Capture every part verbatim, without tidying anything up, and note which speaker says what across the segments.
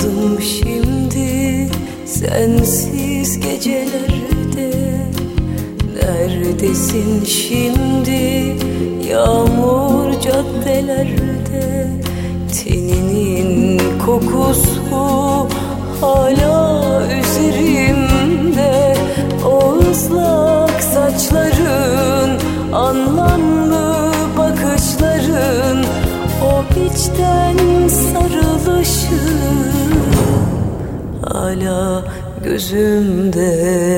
Speaker 1: Yalnızım şimdi sensiz gecelerde. Neredesin şimdi yağmur caddelerde? Teninin kokusu hala üzerimde. O ıslak saçların, anlamlı bakışların, o içten sarılışın hala gözümde.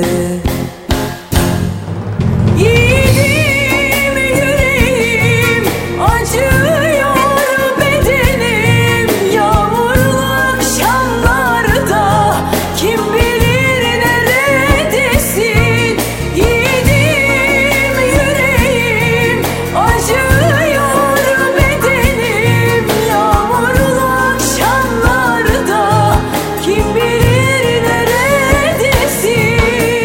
Speaker 1: Yiğidim yüreğim, acıyor bedenim. Yağmurlu akşamlarda kim bilir neredesin? Yiğidim yüreğim, acıyor bedenim. Yağmurlu akşamlarda kim bilir neredesin?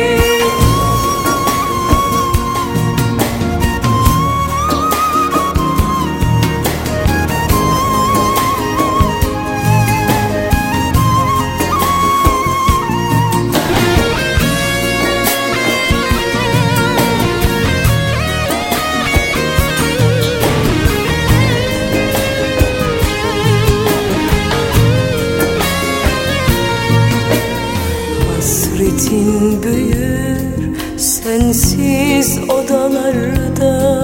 Speaker 1: Hasretin büyür sensiz odalarda.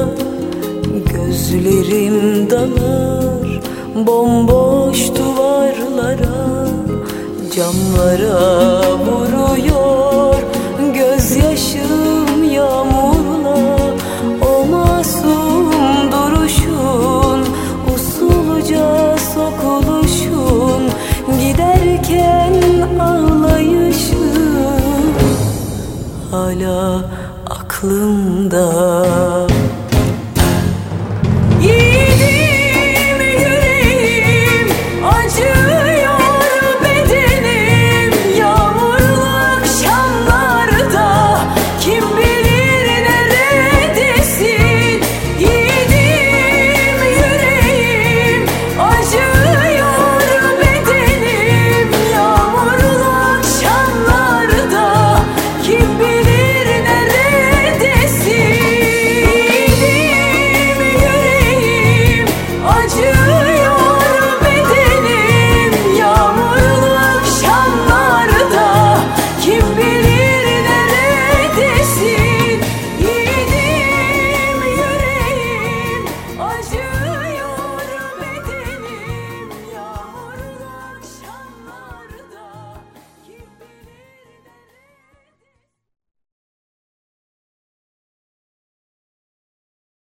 Speaker 1: Gözlerim dalar bomboş duvarlara. Camlara vuruyor gözyaşım yağmurla. O masum duruşun, usulca sokuluşun, giderken ağlayışın hala aklımda.